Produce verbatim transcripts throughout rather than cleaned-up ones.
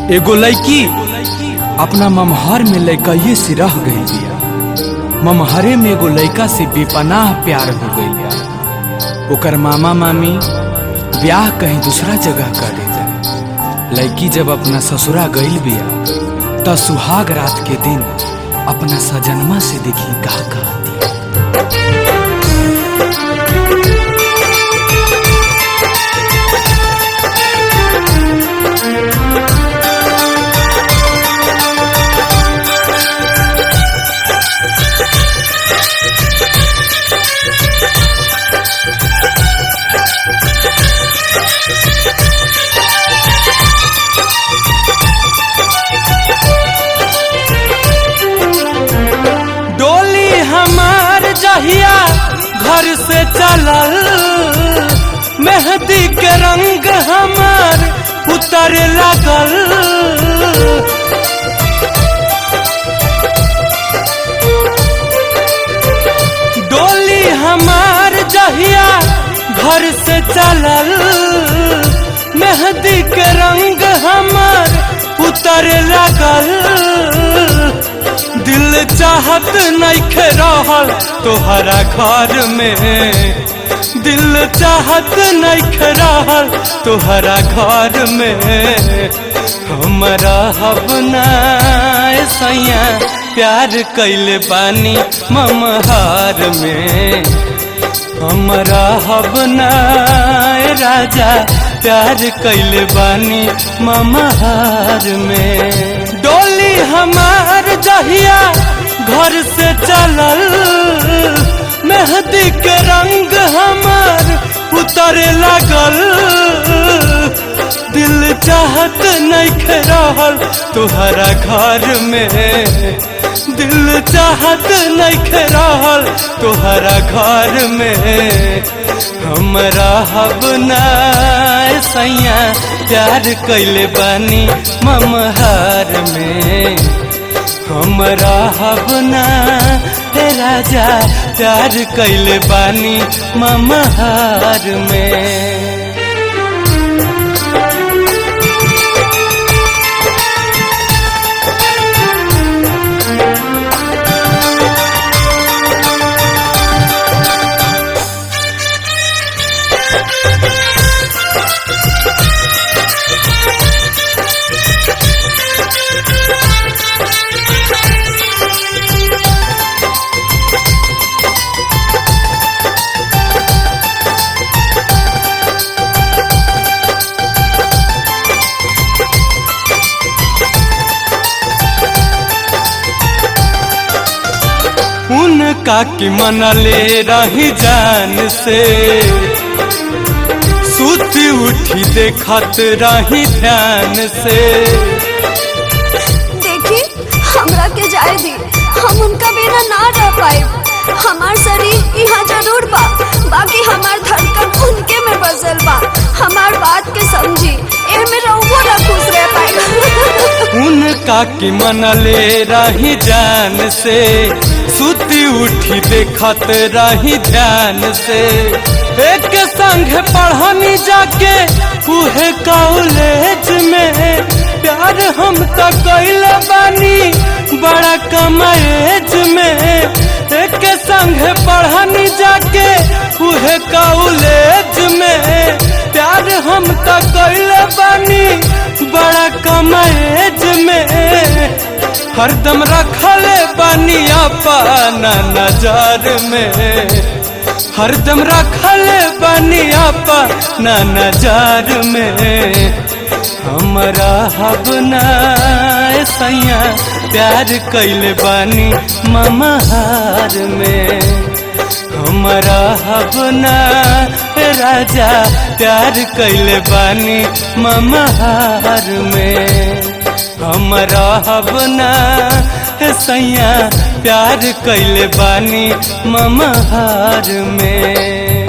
एगो लड़की अपना ममहर में लड़काइए से रह गई बिया। ममहरे में एगो लड़का से बेपनाह प्यार हो गई बिया। ओकर मामा मामी ब्याह कहीं दूसरा जगह कर दे। लड़की जब अपना ससुरा गईल बिया त सुहाग रात के दिन अपना सजनमा से देखी का कहती। जहिया घर से चलल मेहंदी के रंग हमार उतर लगल। डोली हमार जहिया घर से चलल मेहंदी के रंग हमार उतर लगल। दिल चाहत नइखे रहल तोहरा घर में, दिल चाहत नइखे रहल तोहरा घर में। हमरा हबना सैया प्यार कैले बानी ममहार में। हमरा हबना राजा प्यार कैले बानी ममहार में। डोली हमार जहिया घर से चलल मेहंदी के रंग हमार उतर लगल। दिल चाहत नइखे रहल तोहरा घर में, दिल चाहत नइखे रहल तोहरा घर में। हमरा हबना सैया प्यार कैले बानी ममहार में। हमरा हबना हे राजा प्यार कैले बानी ममहार में। उनका की मनले रही जान से, सुती उठी देखत रही ध्यान से। देखी हमरा के जाए दी, हम उनका बिना ना रह पाए। हमार शरीर यहाँ जरूर बा, बाकी हमार धड़कन उनके में बसल बा। हमार बात के समझी, एमे रहुओ ना खुश रह पाएगा। उनका की मनले रही जान से, सुती उठी देखत रही ध्यान से। एक संग पढ़नी जाके उहे कॉलेज में, प्यार हम तो कैले बानी बड़ा कम एज में। एक संग पढ़नी जाके उहे कॉलेज में, प्यार हम तो कैले बानी बड़ा कम एज में। हरदम रखले बानी अपना नजर में, हरदम रखले बानी अपना नजर में। हमरा हबना सैया प्यार कैले बानी ममहार में। हमरा हबना राजा प्यार कैले बानी ममहार में। हमरा हबना सैया प्यार कैले बानी ममहार में।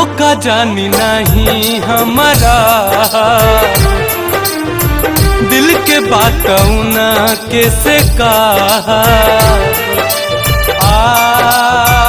रोका जानी नहीं हमारा दिल के बात ना कैसे कहा आ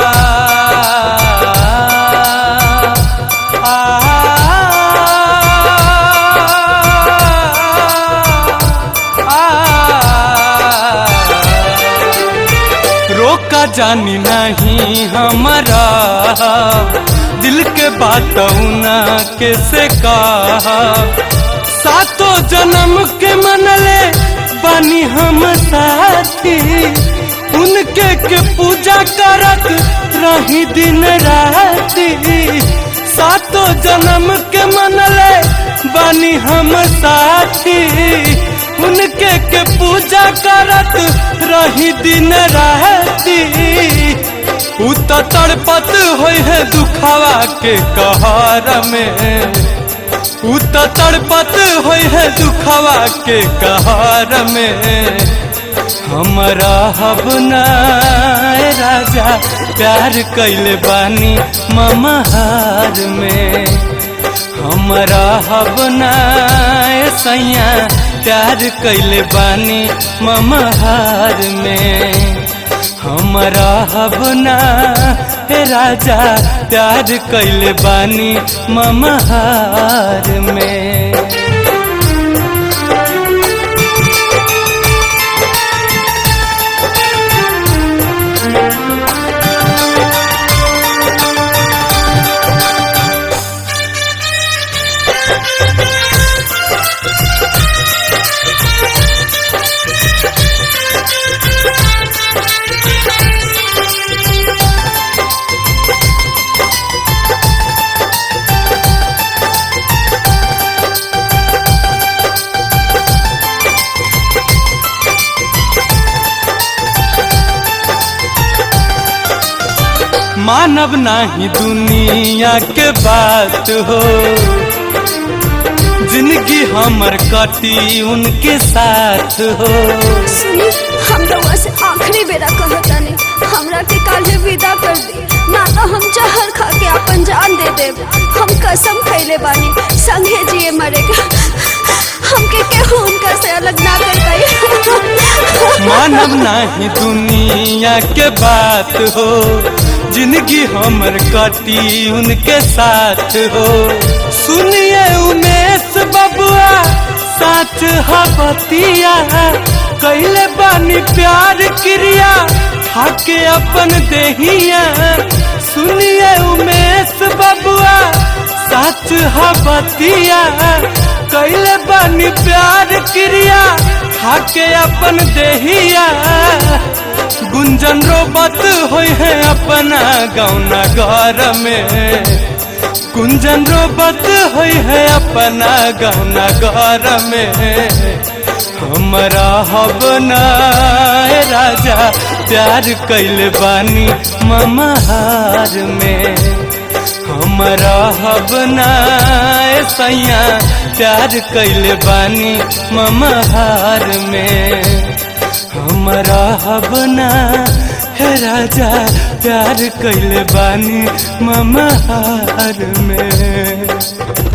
रोका जानी नहीं हमारा दिल के बात ना कैसे कहा सातों जन्म के मनले बानी हम साथी उनके के पूजा करत रही दिन राती सातों जन्म के मनले बानी हम साथी उनके के पूजा करत रही दिन राती उ तो तड़पत होई है दुखवा के कहर में उ तो तड़पत होई है दुखवा के कहर में हमरा हबना राजा प्यार कैले बानी ममहार में हमरा हबना सैया प्यार कैले बानी ममहार में हमरा हबना राजा प्यार कैले बानी ममहार में मानव नहीं दुनिया के बात हो जिंदगी हमर कटी उनके साथ हो सुनी हम रउआ से आखिरी बेरा कहतानी हमरा के काल्हे विदा कर दी ना तो हम जहर खा के अपन जान दे देब हम कसम खैले बानी संगे जिए मरेगा हमके केहू उनका से अलग ना कर पाई मानव नहीं दुनिया के बात हो जिंदगी हमर कटी उनके साथ हो सुनिए उमेश बबुआ साच हबतिया कैले बानी प्यार क्रिया खाके अपन देहिया सुनिए उमेश बबुआ साच हबतिया कैले बानी प्यार क्रिया खाके अपन देहिया गुंजन रोबत होई है अपना गौना घर में गुंजन रोबत होई है अपना गौना घर में हमरा हबना राजा प्यार कैले बानी ममहार में हमरा हबना सैया प्यार कैले बानी ममहार में हमरा हबना है राजा प्यार कैले बानी ममहार में।